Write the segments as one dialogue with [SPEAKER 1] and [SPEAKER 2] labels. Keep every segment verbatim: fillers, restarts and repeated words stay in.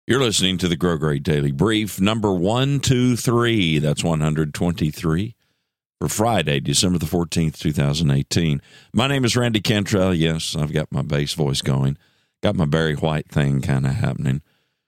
[SPEAKER 1] You're listening to the Grow Great Daily Brief, number one two three. That's one hundred twenty-three for Friday, December the fourteenth, twenty eighteen. My name is Randy Cantrell. Yes, I've got my bass voice going. Got my Barry White thing kind of happening.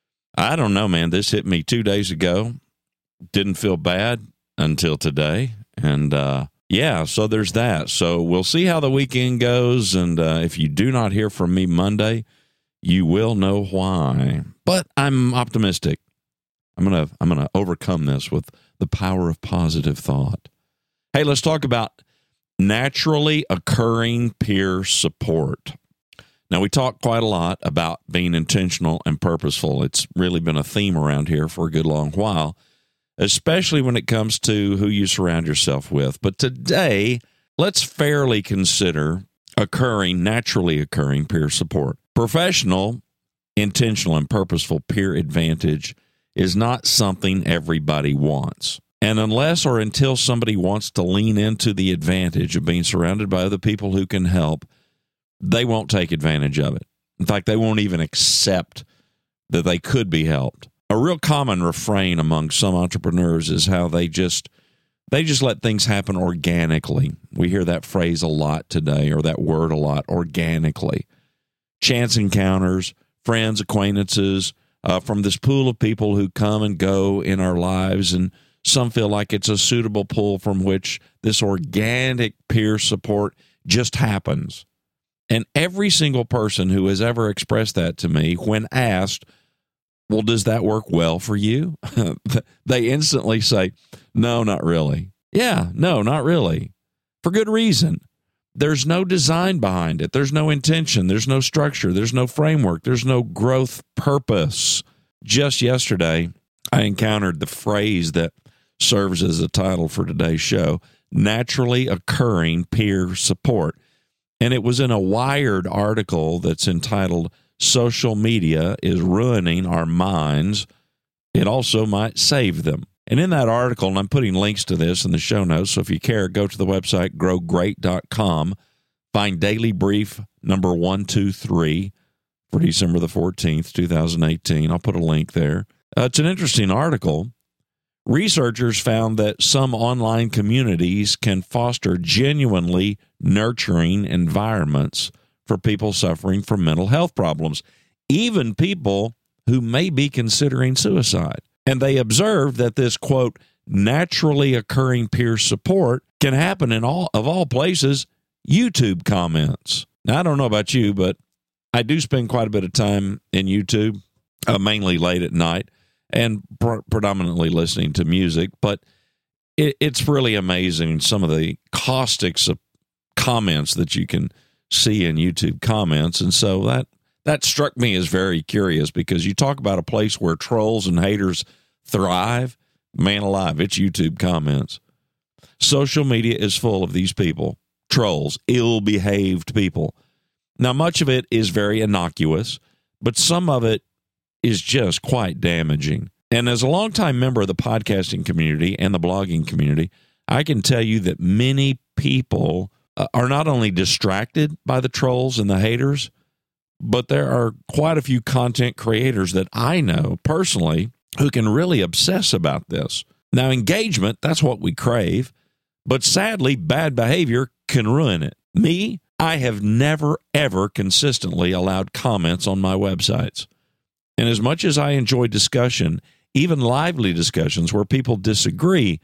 [SPEAKER 1] I don't know, man. This hit me two days ago. Didn't feel bad until today. And, uh, yeah, so there's that. So we'll see how the weekend goes. And uh, if you do not hear from me Monday, you will know why. But I'm optimistic. I'm going to I'm going to overcome this with the power of positive thought. Hey, let's talk about naturally occurring peer support. Now, we talk quite a lot about being intentional and purposeful. It's really been a theme around here for a good long while, especially when it comes to who you surround yourself with. But today, let's fairly consider occurring, naturally occurring peer support. Professional, intentional, and purposeful peer advantage is not something everybody wants. And unless or until somebody wants to lean into the advantage of being surrounded by other people who can help, they won't take advantage of it. In fact, they won't even accept that they could be helped. A real common refrain among some entrepreneurs is how they just they just let things happen organically. We hear that phrase a lot today, or that word a lot, organically. Chance encounters, friends, acquaintances, uh, from this pool of people who come and go in our lives, and some feel like it's a suitable pool from which this organic peer support just happens. And every single person who has ever expressed that to me, when asked, well, does that work well for you? They instantly say, no, not really. Yeah, no, not really. For good reason. There's no design behind it. There's no intention. There's no structure. There's no framework. There's no growth purpose. Just yesterday, I encountered the phrase that serves as a title for today's show, naturally occurring peer support. And it was in a Wired article that's entitled, Social Media is Ruining Our Minds. It also might save them. And in that article, and I'm putting links to this in the show notes, so if you care, go to the website grow great dot com, find Daily Brief number one two three for December the fourteenth, twenty eighteen. I'll put a link there. Uh, it's an interesting article. Researchers found that some online communities can foster genuinely nurturing environments for people suffering from mental health problems, even people who may be considering suicide. And they observed that this, quote, naturally occurring peer support can happen in all, of all places, YouTube comments. Now, I don't know about you, but I do spend quite a bit of time in YouTube, uh, mainly late at night, and pr- predominantly listening to music. But it, it's really amazing some of the caustics of comments that you can see in YouTube comments. And so that that struck me as very curious, because you talk about a place where trolls and haters thrive. Man alive, it's YouTube comments. Social media is full of these people, trolls, ill-behaved people. Now, much of it is very innocuous, but some of it is just quite damaging. And as a longtime member of the podcasting community and the blogging community, I can tell you that many people uh, are not only distracted by the trolls and the haters, but there are quite a few content creators that I know personally who can really obsess about this. Now, engagement, that's what we crave, but sadly, bad behavior can ruin it. Me, I have never, ever consistently allowed comments on my websites. And as much as I enjoy discussion, even lively discussions where people disagree,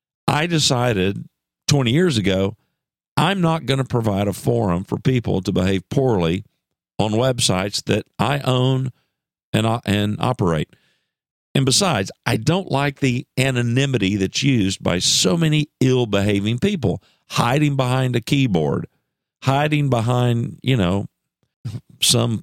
[SPEAKER 1] I decided twenty years ago, I'm not going to provide a forum for people to behave poorly on websites that I own and, and operate. And besides, I don't like the anonymity that's used by so many ill-behaving people, hiding behind a keyboard, hiding behind, you know, some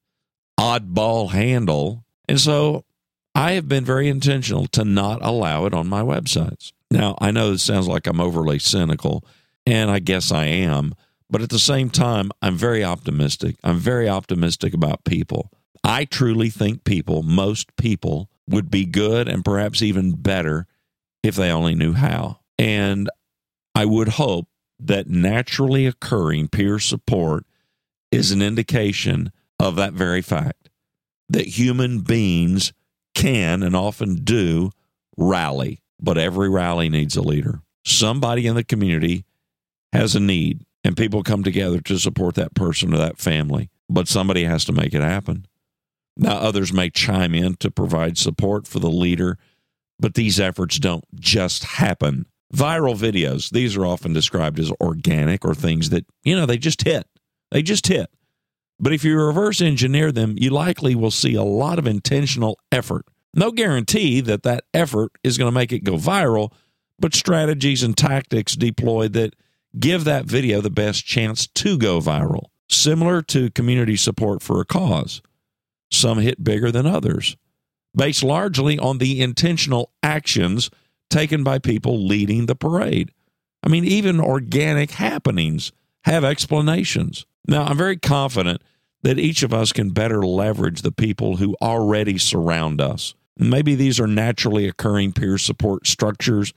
[SPEAKER 1] oddball handle. And so I have been very intentional to not allow it on my websites. Now, I know this sounds like I'm overly cynical, and I guess I am, but at the same time, I'm very optimistic. I'm very optimistic about people. I truly think people, most people, would be good and perhaps even better if they only knew how. And I would hope that naturally occurring peer support is an indication of that very fact. that human beings can and often do rally, but every rally needs a leader. Somebody in the community has a need, and people come together to support that person or that family, but somebody has to make it happen. Now, others may chime in to provide support for the leader, but these efforts don't just happen. Viral videos, these are often described as organic or things that, you know, they just hit. They just hit. But if you reverse engineer them, you likely will see a lot of intentional effort. No guarantee that that effort is going to make it go viral, but strategies and tactics deployed that give that video the best chance to go viral. Similar to community support for a cause. Some hit bigger than others, based largely on the intentional actions taken by people leading the parade. I mean, even organic happenings have explanations. Now, I'm very confident that each of us can better leverage the people who already surround us. Maybe these are naturally occurring peer support structures,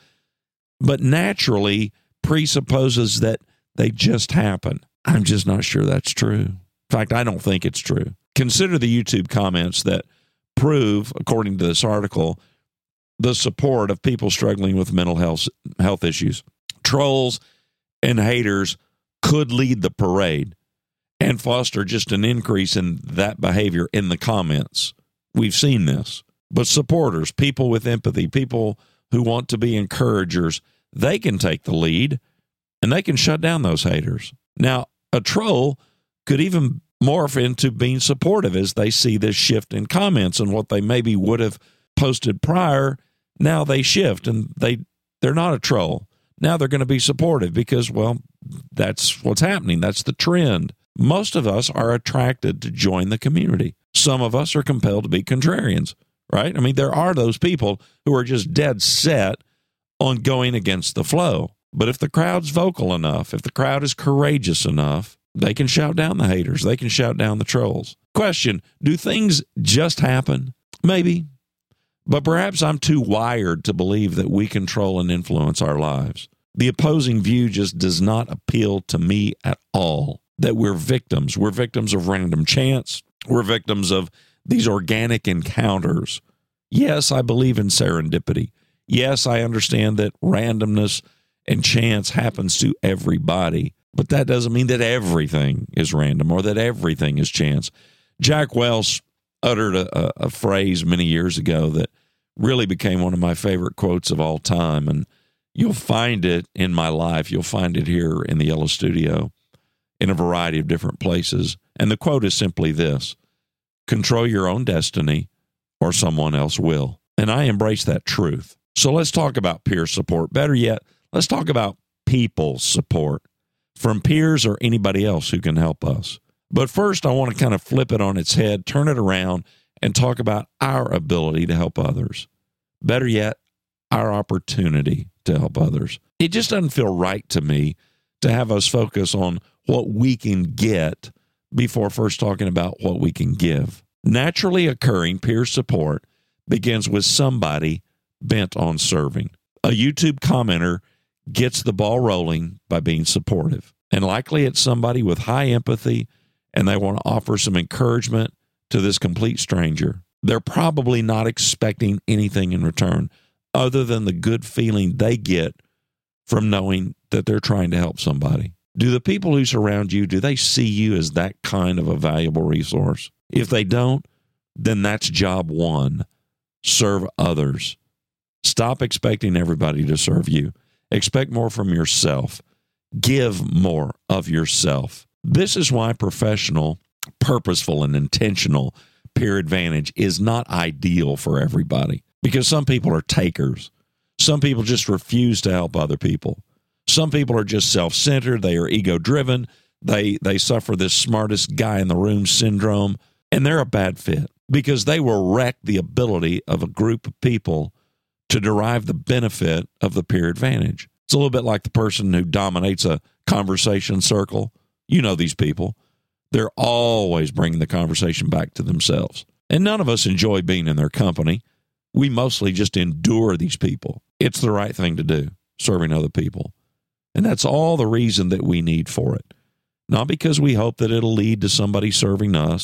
[SPEAKER 1] but naturally presupposes that they just happen. I'm just not sure that's true. In fact, I don't think it's true. Consider the YouTube comments that prove, according to this article, the support of people struggling with mental health health issues. Trolls and haters could lead the parade and foster just an increase in that behavior in the comments. We've seen this. But supporters, people with empathy, people who want to be encouragers, they can take the lead and they can shut down those haters. Now, a troll could even morph into being supportive as they see this shift in comments and what they maybe would have posted prior. Now they shift and they, they're not a troll. Now they're going to be supportive because, well, that's what's happening. That's the trend. Most of us are attracted to join the community. Some of us are compelled to be contrarians, right? I mean, there are those people who are just dead set on going against the flow. But if the crowd's vocal enough, if the crowd is courageous enough, they can shout down the haters. They can shout down the trolls. Question, do things just happen? Maybe. But perhaps I'm too wired to believe that we control and influence our lives. The opposing view just does not appeal to me at all. That we're victims. We're victims of random chance. We're victims of these organic encounters. Yes, I believe in serendipity. Yes, I understand that randomness and chance happens to everybody. But that doesn't mean that everything is random or that everything is chance. Jack Welch uttered a, a phrase many years ago that really became one of my favorite quotes of all time. And you'll find it in my life. You'll find it here in the Yellow Studio in a variety of different places. And the quote is simply this: control your own destiny or someone else will. And I embrace that truth. So let's talk about peer support. Better yet, let's talk about people support from peers or anybody else who can help us. But first, I want to kind of flip it on its head, turn it around, and talk about our ability to help others. Better yet, our opportunity to help others. It just doesn't feel right to me to have us focus on what we can get before first talking about what we can give. Naturally occurring peer support begins with somebody bent on serving. A YouTube commenter gets the ball rolling by being supportive. And likely it's somebody with high empathy and they want to offer some encouragement to this complete stranger. They're probably not expecting anything in return other than the good feeling they get from knowing that they're trying to help somebody. Do the people who surround you, do they see you as that kind of a valuable resource? If they don't, then that's job one. Serve others. Stop expecting everybody to serve you. Expect more from yourself. Give more of yourself. This is why professional, purposeful, and intentional peer advantage is not ideal for everybody. Because some people are takers. Some people just refuse to help other people. Some people are just self-centered. They are ego-driven. They, they suffer this smartest guy in the room syndrome. And they're a bad fit because they will wreck the ability of a group of people to derive the benefit of the peer advantage. It's a little bit like the person who dominates a conversation circle. You know these people. They're always bringing the conversation back to themselves. And none of us enjoy being in their company. We mostly just endure these people. It's the right thing to do, serving other people. And that's all the reason that we need for it. Not because we hope that it'll lead to somebody serving us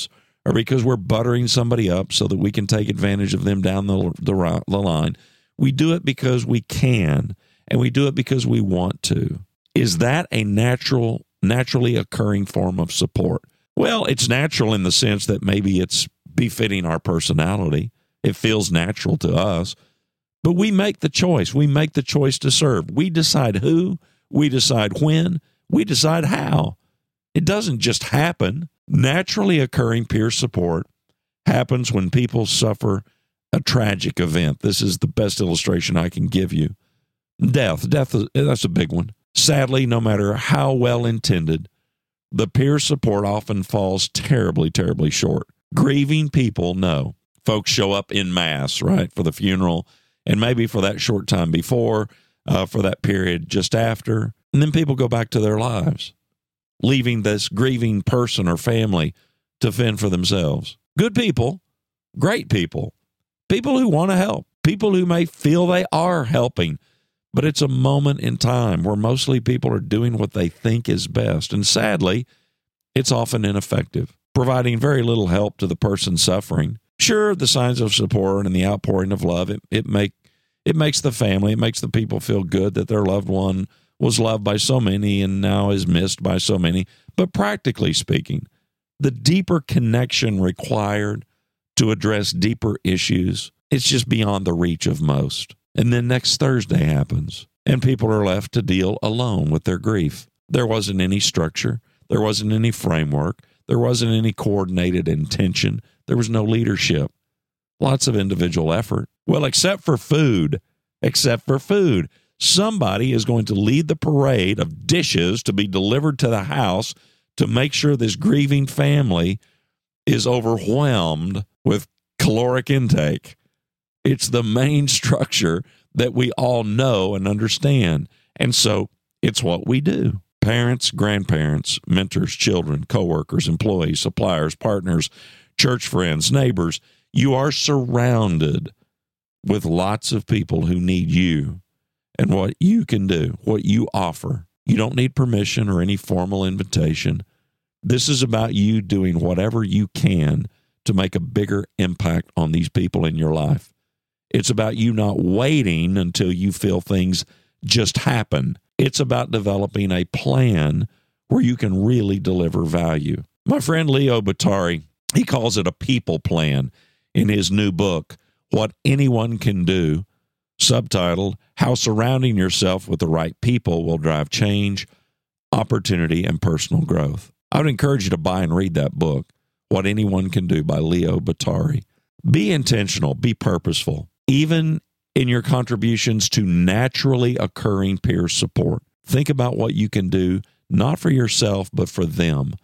[SPEAKER 1] or because we're buttering somebody up so that we can take advantage of them down the, the, the line. We do it because we can, and we do it because we want to. Is that a natural, naturally occurring form of support? Well, it's natural in the sense that maybe it's befitting our personality. It feels natural to us. But we make the choice. We make the choice to serve. We decide who, we decide when, we decide how. It doesn't just happen. Naturally occurring peer support happens when people suffer a tragic event. This is the best illustration I can give you. Death. Death, that's a big one. Sadly, no matter how well intended, the peer support often falls terribly, terribly short. Grieving people know. Folks show up en masse, right, for the funeral, and maybe for that short time before, uh, for that period just after, and then people go back to their lives, leaving this grieving person or family to fend for themselves. Good people, great people, people who want to help, people who may feel they are helping, but it's a moment in time where mostly people are doing what they think is best, and sadly, it's often ineffective, providing very little help to the person suffering. Sure, the signs of support and the outpouring of love, it, it make it makes the family, it makes the people feel good that their loved one was loved by so many and now is missed by so many. But practically speaking, the deeper connection required to address deeper issues, it's just beyond the reach of most. And then next Thursday happens, and people are left to deal alone with their grief. There wasn't any structure. There wasn't any framework. There wasn't any coordinated intention. There was no leadership. Lots of individual effort. Well, except for food, except for food, somebody is going to lead the parade of dishes to be delivered to the house to make sure this grieving family is overwhelmed with caloric intake. It's the main structure that we all know and understand. And so it's what we do. Parents, grandparents, mentors, children, coworkers, employees, suppliers, partners, church friends, neighbors. You are surrounded with lots of people who need you and what you can do, what you offer. You don't need permission or any formal invitation. This is about you doing whatever you can to make a bigger impact on these people in your life. It's about you not waiting until you feel things just happen. It's about developing a plan where you can really deliver value. My friend Leo Bottari, he calls it a people plan in his new book, What Anyone Can Do, subtitled, How Surrounding Yourself with the Right People Will Drive Change, Opportunity, and Personal Growth. I would encourage you to buy and read that book, What Anyone Can Do by Leo Bottari. Be intentional, be purposeful, even in your contributions to naturally occurring peer support. Think about what you can do, not for yourself, but for them.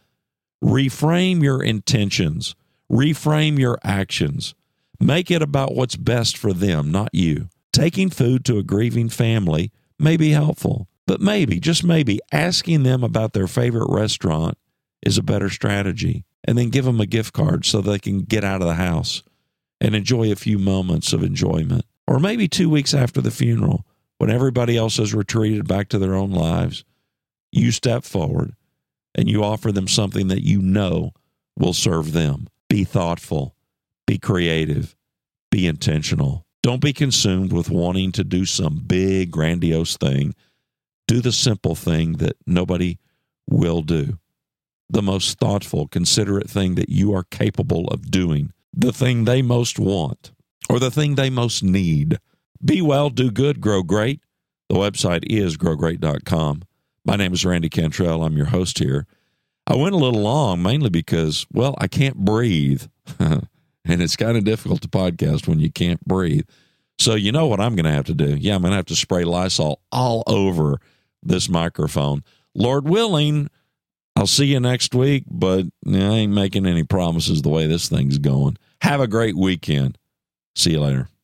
[SPEAKER 1] Reframe your intentions. Reframe your actions. Make it about what's best for them, not you. Taking food to a grieving family may be helpful, but maybe, just maybe, asking them about their favorite restaurant is a better strategy. And then give them a gift card so they can get out of the house and enjoy a few moments of enjoyment. Or maybe two weeks after the funeral, when everybody else has retreated back to their own lives, you step forward and you offer them something that you know will serve them. Be thoughtful. Be creative. Be intentional. Don't be consumed with wanting to do some big, grandiose thing. Do the simple thing that nobody will do. The most thoughtful, considerate thing that you are capable of doing. The thing they most want, or the thing they most need. Be well, do good, grow great. The website is grow great dot com. My name is Randy Cantrell. I'm your host here. I went a little long, mainly because, well, I can't breathe. And it's kind of difficult to podcast when you can't breathe. So you know what I'm going to have to do? Yeah, I'm going to have to spray Lysol all over this microphone. Lord willing, I'll see you next week, but I ain't making any promises the way this thing's going. Have a great weekend. See you later.